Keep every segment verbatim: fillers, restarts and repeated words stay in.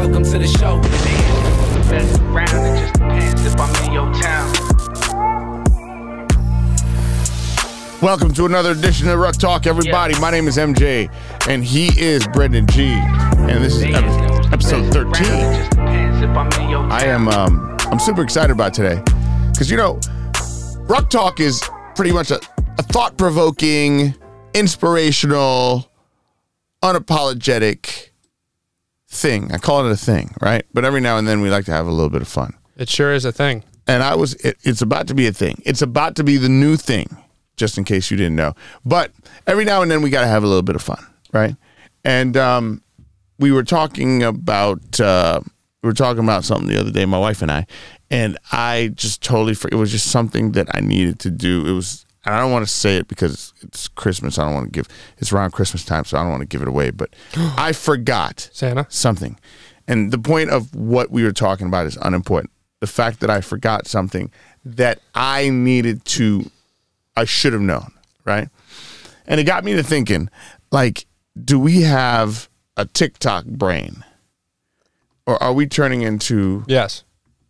Welcome to the show. Best around, it just depends if I'm in your town. Welcome to another edition of Ruck Talk, everybody. My name is M J, and he is Brendan G, and this is episode thirteen. I am um, I'm super excited about today because, you know, Ruck Talk is pretty much a, a thought-provoking, inspirational, unapologetic thing. I call it a thing, right? But every now and then we like to have a little bit of fun. It sure is a thing. And I was, it, it's about to be a thing. It's about to be the new thing, just in case you didn't know. But every now and then we got to have a little bit of fun, right? And um, we were talking about, uh, we were talking about something the other day, my wife and I, and I just totally, it was just something that I needed to do. It was, and I don't want to say it because it's Christmas. I don't want to give, it's around Christmas time, so I don't want to give it away. But I forgot Santa something. And the point of what we were talking about is unimportant. The fact that I forgot something that I needed to, I should have known, right? And it got me to thinking, like, do we have a TikTok brain? Or are we turning into... Yes.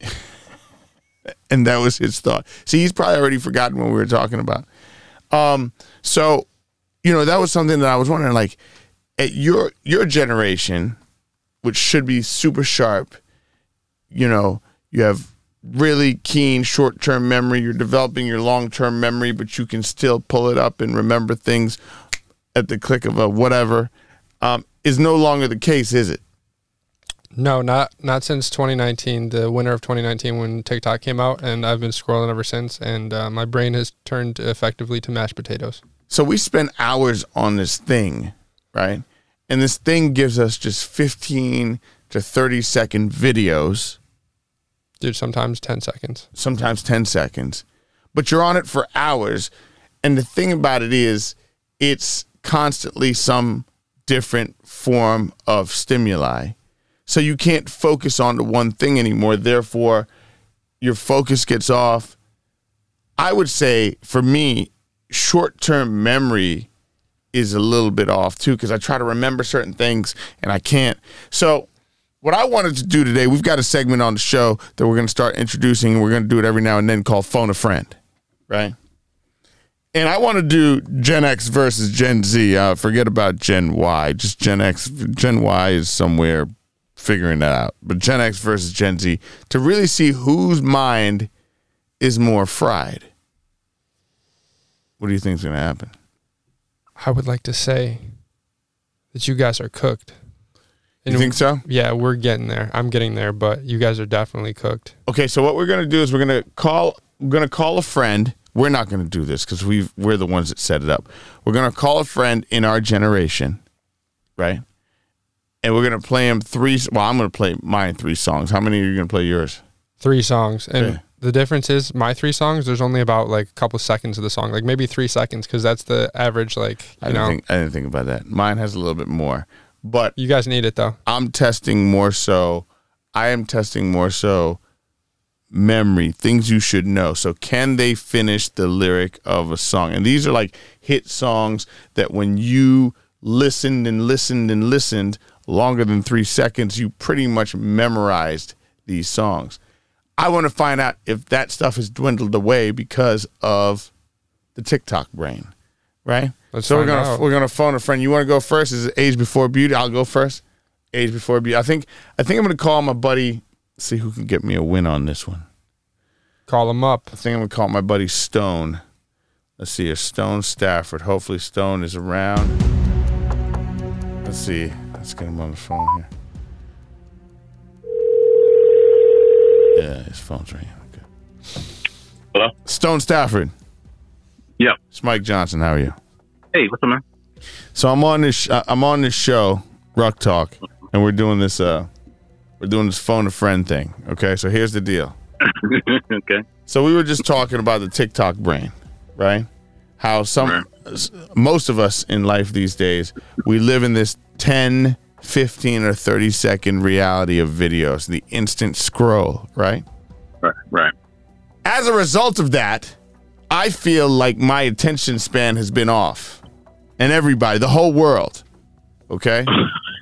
And that was his thought. See, he's probably already forgotten what we were talking about. Um, so, you know, that was something that I was wondering, like, at your your generation, which should be super sharp, you know, you have really keen short-term memory, you're developing your long-term memory, but you can still pull it up and remember things at the click of a whatever, um, is no longer the case, is it? No, not not since twenty nineteen, the winter of twenty nineteen when TikTok came out, and I've been scrolling ever since, and uh, my brain has turned effectively to mashed potatoes. So we spend hours on this thing, right? And this thing gives us just fifteen to thirty second videos. Dude, sometimes ten seconds. Sometimes ten seconds. But you're on it for hours, and the thing about it is it's constantly some different form of stimuli. So you can't focus on the one thing anymore. Therefore, your focus gets off. I would say, for me, short-term memory is a little bit off, too, because I try to remember certain things, and I can't. So what I wanted to do today, we've got a segment on the show that we're going to start introducing, and we're going to do it every now and then called Phone a Friend, right? And I want to do Gen X versus Gen Z. Uh, forget about Gen Y. Just Gen X. Gen Y is somewhere figuring that out. But Gen X versus Gen Z, to really see whose mind is more fried. What do you think is going to happen? I would like to say that you guys are cooked. And you think so? Yeah, we're getting there. I'm getting there, but you guys are definitely cooked. Okay, so what we're going to do is we're going to call we're going to call a friend. We're not going to do this because we we're the ones that set it up. We're going to call a friend in our generation, right? And we're going to play him three, well, I'm going to play mine three songs. How many are you going to play yours? Three songs. And okay. The difference is my three songs, there's only about like a couple seconds of the song, like maybe three seconds because that's the average, like, you I didn't know. Think, I didn't think about that. Mine has a little bit more. But you guys need it, though. I'm testing more so, I am testing more so memory, things you should know. So can they finish the lyric of a song? And these are like hit songs that when you listened and listened and listened longer than three seconds, you pretty much memorized these songs. I want to find out if that stuff has dwindled away because of the TikTok brain, right? Let's so we're find gonna out. we're gonna phone a friend. You want to go first? Is it Age Before Beauty? I'll go first. Age Before Beauty. I think I think I'm gonna call my buddy. See who can get me a win on this one. Call him up. I think I'm gonna call my buddy Stone. Let's see, a Stone Stafford. Hopefully Stone is around. Let's see. Let's get him on the phone here. Yeah, his phone's ringing. Okay. Hello? Stone Stafford. Yeah. It's Mike Johnson. How are you? Hey, what's up, man? So I'm on this. Uh, I'm on this show, Ruck Talk, and we're doing this. Uh, we're doing this phone a friend thing. Okay. So here's the deal. Okay. So we were just talking about the TikTok brain, right? How some, right. most of us in life these days, we live in this ten, fifteen, or thirty second reality of videos, the instant scroll, right? Right, right. As a result of that, I feel like my attention span has been off. And everybody, the whole world, okay?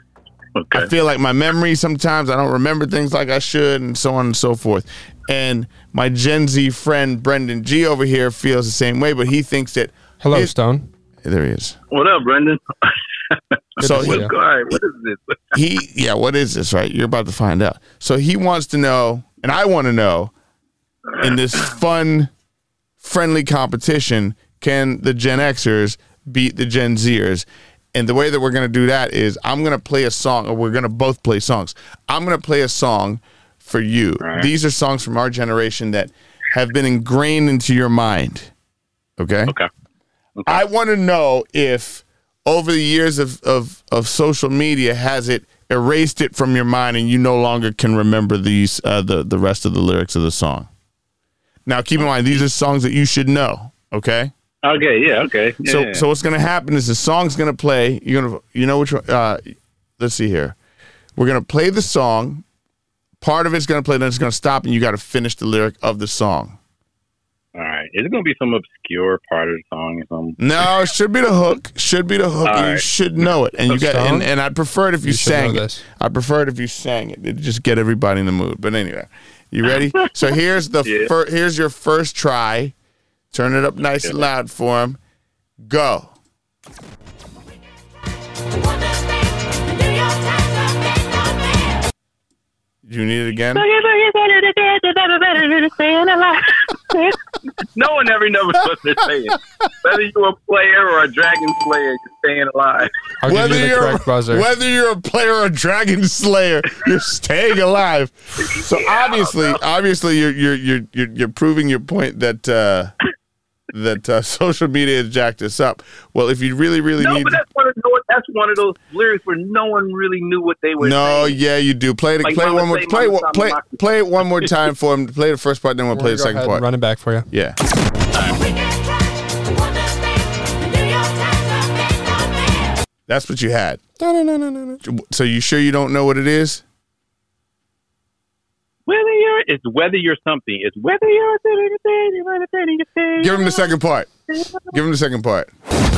Okay. I feel like my memory sometimes I don't remember things like I should, and so on and so forth. And my Gen Z friend Brendan G over here feels the same way, but he thinks that. Hello, his, Stone. There he is. What up, Brendan? So to see he, you. All right, what is this? he, yeah, what is this? Right, you're about to find out. So he wants to know, and I want to know, in this fun, friendly competition, can the Gen Xers beat the Gen Zers? And the way that we're going to do that is I'm going to play a song, or we're going to both play songs. I'm going to play a song for you. Right. These are songs from our generation that have been ingrained into your mind. Okay? Okay. okay. I want to know if over the years of, of, of social media, has it erased it from your mind and you no longer can remember these uh, the, the rest of the lyrics of the song? Now, keep in mind, these are songs that you should know, okay? Okay, yeah, okay. Yeah, So, yeah. so what's going to happen is the song's going to play. You're going to, you know which one? Uh, let's see here. We're going to play the song. Part of it's going to play, then it's going to stop, and you got to finish the lyric of the song. All right. Is it going to be some obscure part of the song or something? No, it should be the hook. Should be the hook, All and you right. should know it. And you got, and, and I'd prefer it if you, You should sang know it. this. I prefer it if you sang it. It'd just get everybody in the mood. But anyway, you ready? So here's the Yeah. fir- here's your first try. Turn it up nice and loud for him. Go. You need it again? No one ever knows what they're saying. Whether you're a player or a dragon slayer, you're staying alive. I'll give Whether you the you're correct buzzer. whether you're a player or a dragon slayer, you're staying alive. So obviously, obviously, you're you're you're you're, you're proving your point that uh, that uh, social media has jacked us up. Well, if you really really No, need, but that's one of those, that's one of those lyrics where no one really knew what they were no, saying. yeah, you do. Play it. Like play it Mama one more. say, Play Mama one- say, play Mama play it one more time for him. Play the first part, then we'll play the Go second ahead part. and run it back for you. Yeah. That's what you had. No, no, no, no, no, no. So you sure you don't know what it is? Whether you're, it's whether you're something. It's whether you're. Give him the second part. Give him the second part.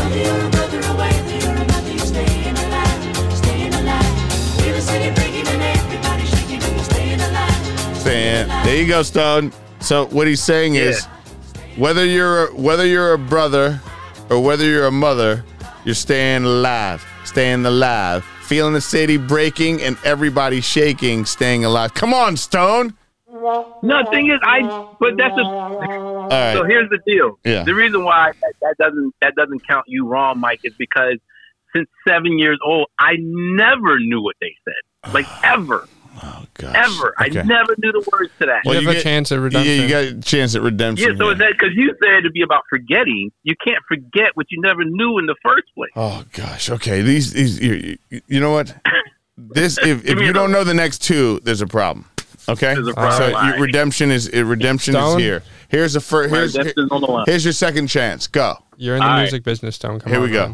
Staying. There you go, Stone. So what he's saying is, whether you're whether you're a brother or whether you're a mother, you're staying alive, staying alive, feeling the city breaking and everybody shaking, staying alive. Come on, Stone. No, the thing is, I. But that's a. All right. So here's the deal. Yeah. The reason why that, that doesn't that doesn't count you wrong, Mike, is because since seven years old, I never knew what they said. Like ever, Oh gosh. ever. Okay. I never knew the words to that. Well, You have a get- chance at redemption. Yeah, you got a chance at redemption. Yeah, so here. is that because you said to be about forgetting? You can't forget what you never knew in the first place. Oh gosh. Okay. These. These. You, you, you know what? This. If, if Give me you don't another. know the next two, there's a problem. Okay. There's a problem. So All your right. redemption is uh, redemption Stone? is here. Here's the first. My Here's redemption's on the line. here's your second chance. Go. You're in the All right. music business, Stone. Come Here on, we go. man.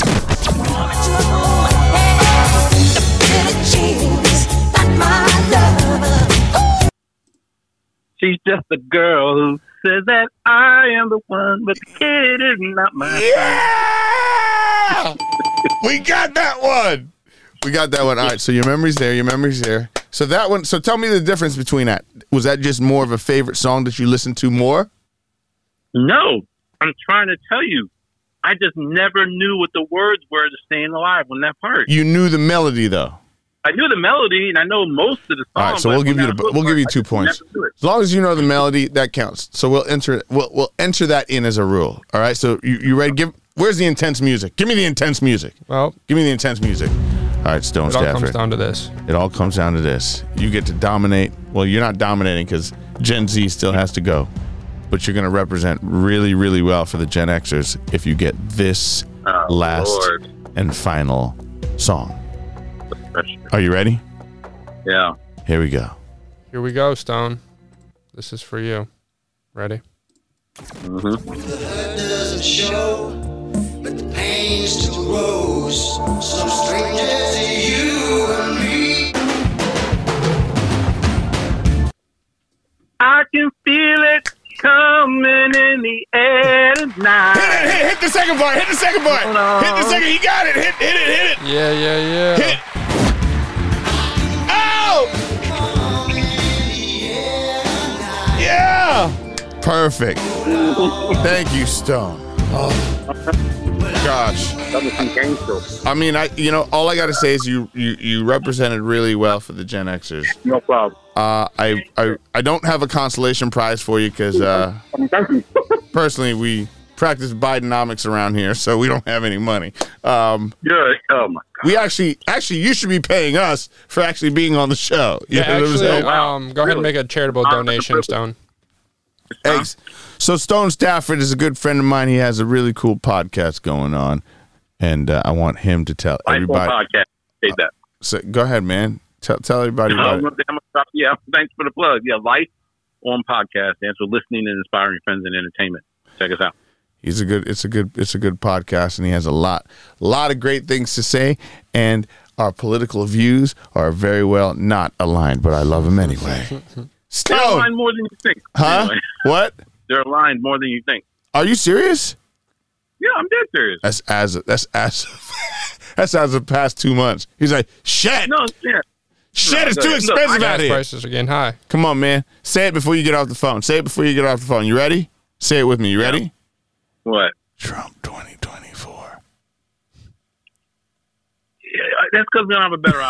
She's just a girl who says that I am the one, but the kid is not my Yeah. We got that one. We got that one. All right. So your memory's there. Your memory's there. So that one. So tell me the difference between that. Was that just more of a favorite song that you listened to more? No, I'm trying to tell you. I just never knew what the words were to Staying Alive on that part. You knew the melody though. I knew the melody and I know most of the song. All right, so but we'll give when you that the hook we'll give you part, I two just points. never knew it. As long as you know the melody, that counts. So we'll enter we'll we'll enter that in as a rule. All right. So you, you ready? Give where's the intense music? Give me the intense music. Well, Give me the intense music. All right, Stone it all comes Stafford. down to this. It all comes down to this. You get to dominate. Well, you're not dominating because Gen Z still has to go, but you're going to represent really, really well for the Gen Xers if you get this Oh, last Lord. and final song. Pressure. Are you ready? Yeah. Here we go. Here we go, Stone. This is for you. Ready? Doesn't show, but the pain still grows. Some strangers to you and me. I can feel it coming in the air tonight. Hit it, hit, hit the second part. Hit the second part. Hold on. Hit the second. He got it. Hit, hit it, hit it. Yeah, yeah, yeah. Hit. Perfect. Thank you, Stone. Oh, gosh. That was some game show. I mean, I you know, all I got to say is you, you you represented really well for the Gen Xers. No problem. Uh, I, I I don't have a consolation prize for you because uh, Thank you. personally we practice Bidenomics around here, so we don't have any money. Um, Yeah. Oh my God. we actually actually you should be paying us for actually being on the show. You Yeah, know what I'm actually, saying? um, go ahead and make a charitable donation, Stone. Eggs. So Stone Stafford is a good friend of mine. He has a really cool podcast going on, and uh, I want him to tell Life on everybody. podcast. Say that. So go ahead, man. Tell tell everybody I'm about it. gonna- I'm gonna stop- yeah. Thanks for the plug. Yeah. Life on podcast. Thanks for listening and inspiring friends and entertainment. Check us out. He's a good. It's a good. It's a good podcast, and he has a lot, lot of great things to say. And our political views are very well not aligned, but I love him anyway. They're Stone, aligned more than you think. huh? Anyway, What? they're aligned more than you think. Are you serious? Yeah, I'm dead serious. That's as. That's as. That's as of the past two months. He's like, shit, No, yeah. shit, it's no, too no, expensive I out Gas here. prices are getting high. Come on, man. Say it before you get off the phone. Say it before you get off the phone. You ready? Say it with me. You ready? What? Trump twenty twenty-four. Yeah, that's because we don't have a better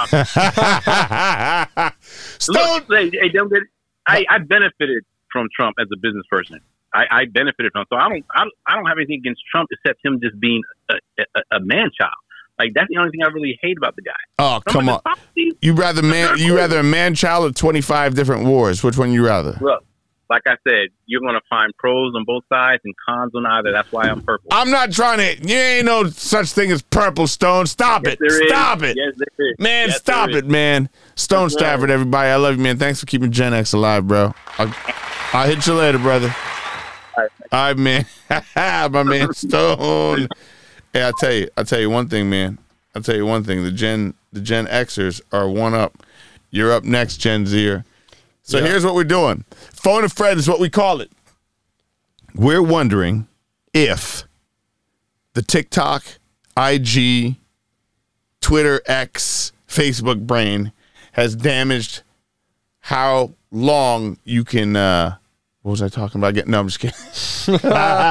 option. Stone. Look, hey, hey, don't get. I, I benefited from Trump as a business person. I, I benefited from. So I don't. I don't, I don't have anything against Trump except him just being a, a, a man child. Like that's the only thing I really hate about the guy. Oh, Some come of on. the policies- You rather man you rather a man child of twenty-five different wars. Which one you rather? Look, like I said, you're going to find pros on both sides and cons on either. That's why I'm purple. I'm not trying to you ain't no such thing as purple Stone. Stop Yes, it. there is. Stop it. Yes, there is. Man, Yes, stop there it, is. man. Stone That's right. Stafford, everybody. I love you, man. Thanks for keeping Gen X alive, bro. I'll, I'll hit you later, brother. All right. All right, man. My man Stone. Hey, I tell you, I tell you one thing, man. I'll tell you one thing. The Gen the Gen Xers are one up. You're up next, Gen Zer. So Yeah. here's what we're doing. Phone a friend is what we call it. We're wondering if the TikTok, I G, Twitter, X, Facebook brain has damaged how long you can uh what was I talking about? Getting no, I'm just kidding.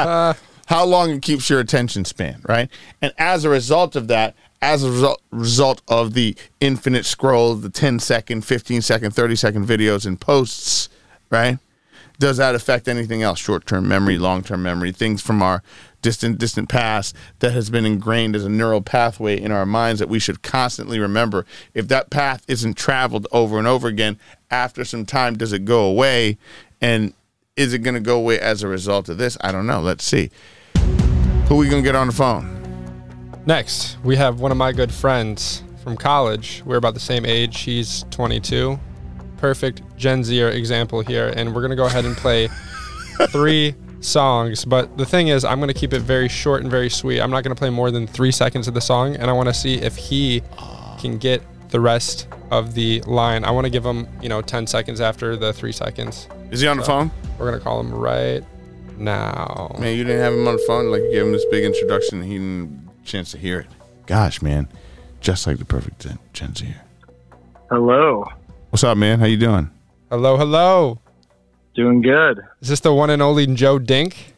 How long it keeps your attention span, right? And as a result of that, as a result, result of the infinite scroll, the ten second, fifteen second, thirty second videos and posts, right? Does that affect anything else? Short-term memory, long-term memory, things from our distant, distant past that has been ingrained as a neural pathway in our minds that we should constantly remember. If that path isn't traveled over and over again, after some time, does it go away? And is it going to go away as a result of this? I don't know. Let's see. Who we going to get on the phone? Next, we have one of my good friends from college. We're about the same age. He's twenty-two. Perfect Gen Zer example here. And we're going to go ahead and play three songs. But the thing is, I'm going to keep it very short and very sweet. I'm not going to play more than three seconds of the song. And I want to see if he can get the rest of the line. I want to give him, you know, ten seconds after the three seconds. Is he on the phone? We're going to call him right now. Man, you didn't have him on the phone? Like, you gave him this big introduction and he didn't have a chance to hear it. Gosh, man. Just like the perfect Gen, Gen Z. Hello. What's up, man? How you doing? Hello, hello. Doing good. Is this the one and only Joe Dink?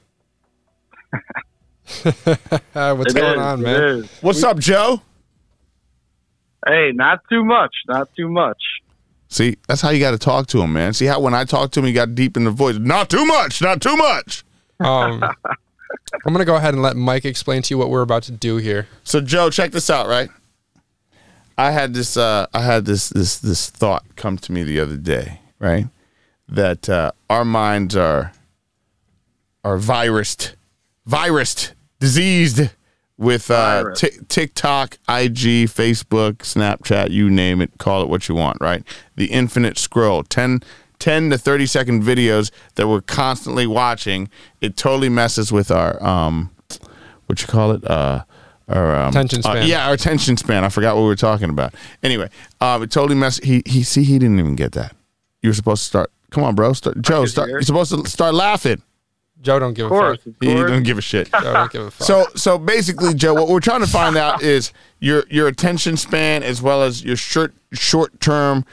What's It going is, on, it man? is. What's up, Joe? Hey, not too much. Not too much. See, that's how you got to talk to him, man. See how when I talk to him, he got deep in the voice. Not too much. Not too much. Um, I'm going to go ahead and let Mike explain to you what we're about to do here. So, Joe, check this out, right? I had this, uh, I had this, this, this thought come to me the other day, right? That uh, our minds are, are virused, virused, diseased with uh, Virus. t- TikTok, I G, Facebook, Snapchat, you name it, call it what you want, right? The infinite scroll, ten, ten to thirty second videos that we're constantly watching. It totally messes with our, um, what you call it? Uh, our, um, Attention uh, span. yeah, our attention span. I forgot what we were talking about. Anyway, uh, it totally messed. He, he, see, he didn't even get that. You were supposed to start. Come on, bro. Start, Joe, start. hear. You're supposed to start laughing. Joe don't give Of course. a fuck. Of He course. don't give a shit. Joe don't give a fuck. So, so basically, Joe, what we're trying to find out is your your attention span as well as your short short term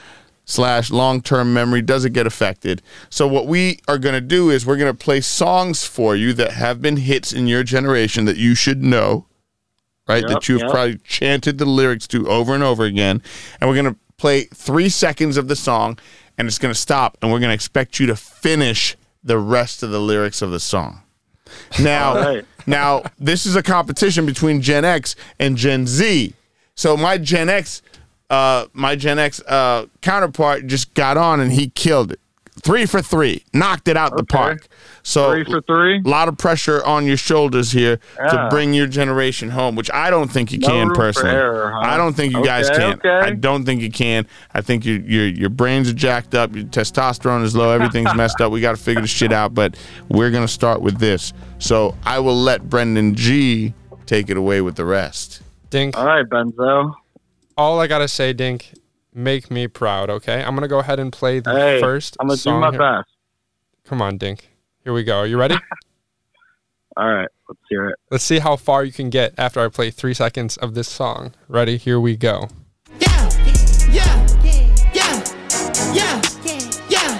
slash long-term memory? Does it get affected? So what we are going to do is we're going to play songs for you that have been hits in your generation that you should know, right? Yep, that you've yep. probably chanted the lyrics to over and over again. And we're going to play three seconds of the song, and it's going to stop, and we're going to expect you to finish the rest of the lyrics of the song. Now, right. now this is a competition between Gen X and Gen Z. So my Gen X Uh, my Gen X uh, counterpart just got on and he killed it. Three for three. Knocked it out the Okay. park. So Three for three. a lot of pressure on your shoulders here to Yeah. bring your generation home, which I don't think you No can room for personally. error, huh? I don't think you guys Okay, can. okay. I don't think you can. I think your your your brains are jacked up. Your testosterone is low. Everything's messed up. We got to figure this shit out. But we're gonna start with this. So I will let Brendan G take it away with the rest. Dink. All right, Benzo. All I gotta say, Dink, make me proud, okay? I'm gonna go ahead and play the Hey, first I'm gonna do song my here. best. Come on, Dink. Here we go. Are you ready? All right, let's hear it. Let's see how far you can get after I play three seconds of this song. Ready? Here we go. Yeah, yeah, yeah, yeah, yeah.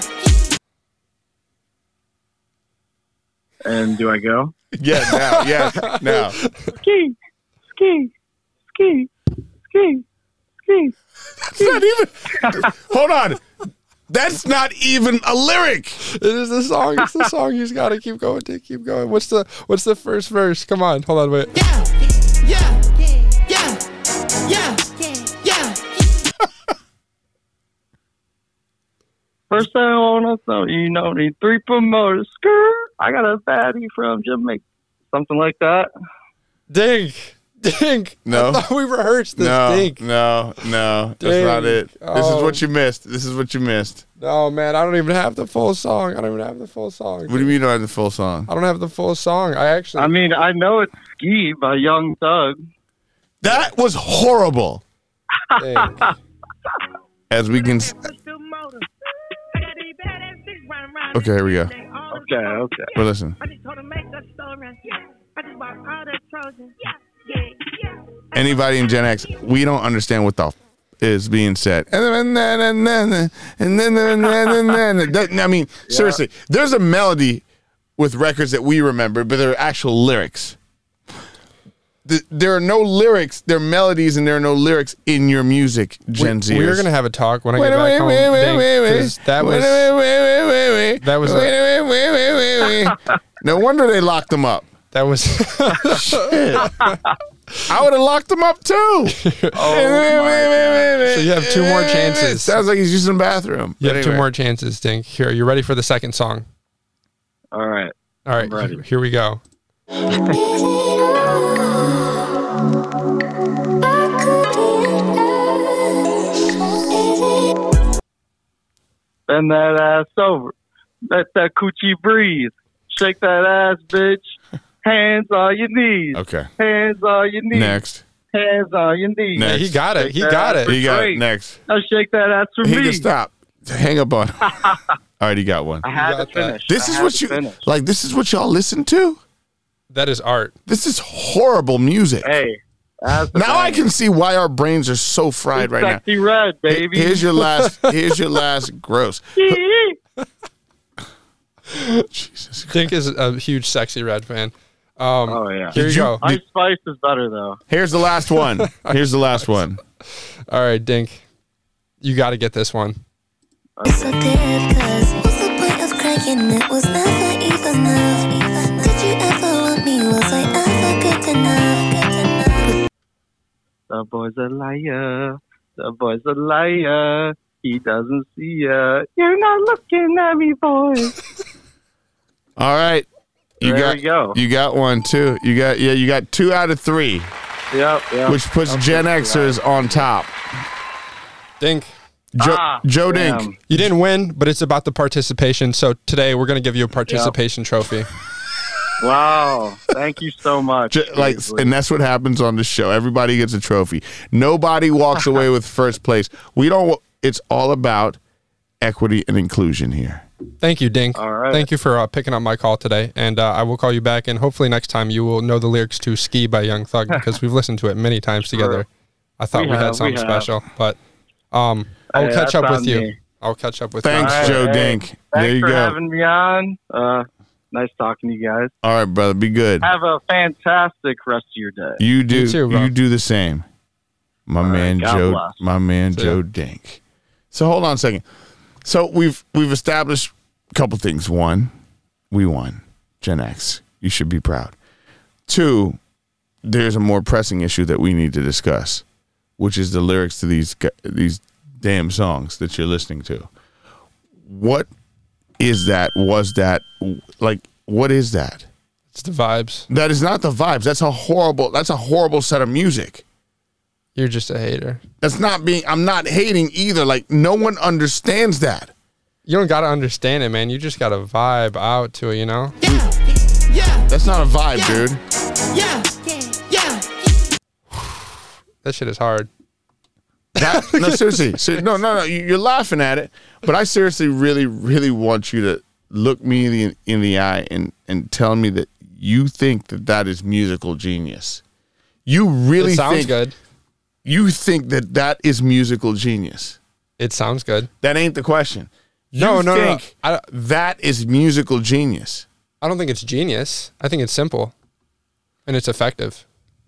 And do I go? Yeah, now, yeah, now. Ski, ski, ski, ski, ski. That's not even. Hold on. That's not even a lyric. It is the song. It's the song. You just gotta keep going, Dink. Keep going. What's the What's the first verse? Come on. Hold on. Wait. Yeah, yeah, yeah, yeah, yeah. First I wanna know you know need three promoters. Skirt. I got a baddie from Jamaica. Something like that. Dink. Dink. No. I thought we rehearsed this. No, Dink. no, no. That's not Dink. it. This is Oh. what you missed. This is what you missed. No, man. I don't even have the full song. I don't even have the full song. What do you mean you don't have the full song? I don't have the full song. I actually. I mean, I know it's Ski by Young Thug. That was horrible. Dink. As we can. s- Okay, here we go. Okay, okay. Well, listen. Anybody in Gen X, we don't understand what the f- is being said. And then, and then, and then, and then, and then. That- I mean, seriously, there's a melody with records that we remember, but there are actual lyrics. The, there are no lyrics, there are melodies, and there are no lyrics in your music, Gen Z. We, we're gonna have a talk when I Wait, get back wait, home. wait, wait, Dink, wait, wait. 'cause that was. Wait, wait, wait, wait, wait. That was a- Wait, wait, wait, wait, wait, wait. No wonder they locked them up. That was. I would have locked them up too. Oh, So you have two more chances. Sounds like he's using the bathroom. You But have two anyway. more chances, Dink. Here, you ready for the second song? All right. All right, I'm ready. here we go. Bend that ass over. Let that coochie breathe. Shake that ass, bitch. Hands on your knees. Okay. Hands on your knees. Next. Hands on your knees. Next. Yeah, he got it. He Shake got that it. ass He got it. Great. Next. Now shake that ass for He me. can stop. Hang up on him. All right, he got one. I had got to that. finish. This I is had what to you finish. like. This is what y'all listen to. That is art. This is horrible music. Hey. that's the Now I thing. can see why our brains are so fried It's right now. sexy red, baby. Here's your last. Here's your last gross. Jesus. Dink is a huge Sexy Red fan. Um, Oh, yeah. Here you, Did you- go. Ice Spice is better, though. Here's the last one. Here's the last one. All right, Dink. You got to get this one. It's so dead, cause what's the point of crying? It was never even enough. Did you ever want me? Was I ever good enough? The boy's a liar. The boy's a liar. He doesn't see ya. You're not looking at me, boy. All right. You There got we go. you got one too. You got yeah, you got two out of three, Yep, yep. which puts I'll Gen take Xers on top. Dink, Joe, Ah, Joe damn. Dink. you didn't win, but it's about the participation. So today we're going to give you a participation trophy. Wow. Thank you so much. J- Like, Seriously. and that's what happens on the show. Everybody gets a trophy. Nobody walks away with first place. We don't. It's all about equity and inclusion here. Thank you, Dink. All right. Thank you for uh, picking up my call today. And uh, I will call you back. And hopefully next time you will know the lyrics to Ski by Young Thug because we've listened to it many times together. I thought We we, had have, something we have. special. But um, I'll Hey, catch that's up with on you. me. I'll catch up with Thanks, you. All Joe right, Dink. Thanks There you for go. having me on. Uh, nice talking to you guys. All right, brother. Be good. Have a fantastic rest of your day. You do. You too, bro. You do the same. My right, man God Joe. bless. My man See Joe ya. Dink. So hold on a second. So we've we've established a couple things. One, we won. Gen X. You should be proud. Two, there's a more pressing issue that we need to discuss, which is the lyrics to these gu- these damn songs that you're listening to. What is that? Was that like? What is that? It's the vibes. That is not the vibes. That's a horrible. That's a horrible set of music. You're just a hater. That's not being. I'm not hating either. Like no one understands that. You don't got to understand it, man. You just got to vibe out to it, you know? That's not a vibe, dude. That shit is hard. That, no, seriously. Ser- no, no, no. you- You're laughing at it, but I seriously, really, really want you to look me in the, in the eye and and tell me that you think that that is musical genius. You really It sounds think good. you think that that is musical genius. It sounds good. That ain't the question. You No, no, no, no. think I, that is musical genius. I don't think it's genius. I think it's simple and it's effective.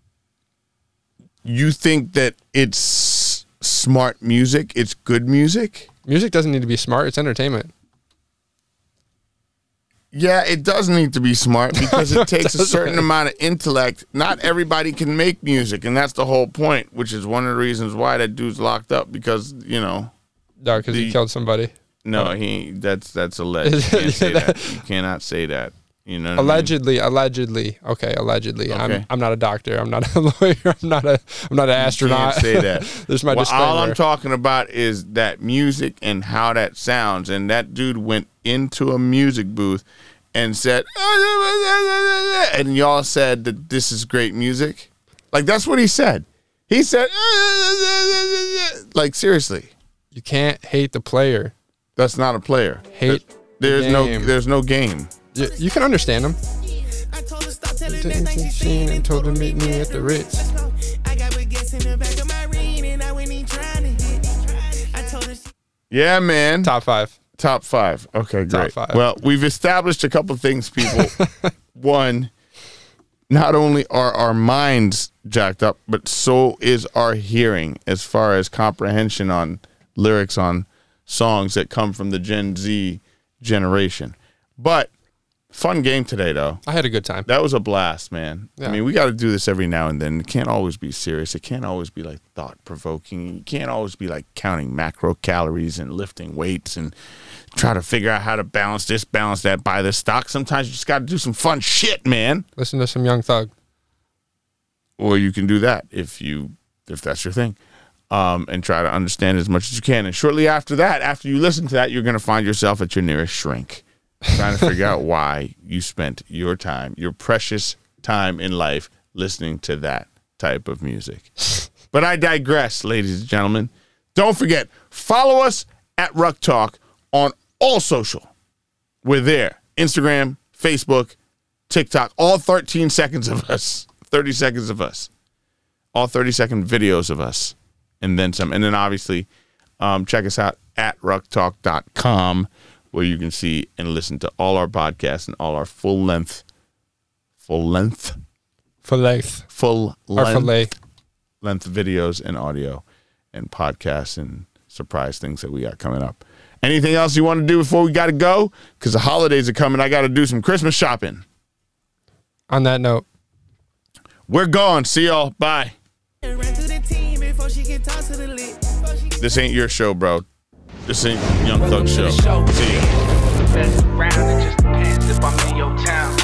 You think that it's smart music, it's good music? Music doesn't need to be smart. It's entertainment. Yeah, it does need to be smart because No, it takes it a certain doesn't. amount of intellect. Not everybody can make music, and that's the whole point, which is one of the reasons why that dude's locked up because, you know, No, because The- he killed somebody. no, he that's that's alleged. You can't say that. You cannot say that. You know what I mean? Allegedly, allegedly. Okay, allegedly. Okay. I'm I'm not a doctor. I'm not a lawyer. I'm not a I'm not an astronaut. Can't say that. There's my Well, disclaimer. all I'm talking about is that music and how that sounds. And that dude went into a music booth and said, and y'all said that this is great music. Like, that's what he said. He said, like, seriously, You can't hate the player. that's not a player. Hate the There's no, game. there's no game. You, you can understand him. And told her meet me at the Ritz. Yeah, man. Top five. Top five. Okay, great. five. Well, we've established a couple things, people. One, not only are our minds jacked up, but so is our hearing as far as comprehension on lyrics on songs that come from the Gen Z generation. But fun game today, though. I had a good time. That was a blast, man. I Yeah. mean, we got to do this every now and then. It can't always be serious. It can't always be like thought provoking. You can't always be like counting macro calories and lifting weights and try to figure out how to balance this, balance that, buy this stock. Sometimes you just got to do some fun shit, man. Listen to some Young Thug. Or you can do that if you if that's your thing. Um, and try to understand as much as you can. And shortly after that, after you listen to that, you're going to find yourself at your nearest shrink, trying to figure out why you spent your time, your precious time in life, listening to that type of music. But I digress, ladies and gentlemen. Don't forget, follow us at Ruck Talk on all social. We're there. Instagram, Facebook, TikTok, all thirteen seconds of us, thirty seconds of us, all thirty second videos of us. And then some. And then obviously, um, check us out at ruck talk dot com, where you can see and listen to all our podcasts and all our full length, full length, Filet. full Or length, filet. length videos and audio and podcasts and surprise things that we got coming up. Anything else you want to do before we got to go? Because the holidays are coming. I got to do some Christmas shopping. On that note. We're gone. See y'all. Bye. This ain't your show, bro. This ain't Young Thug show. See ya. Best round, it just depends if I'm in your town.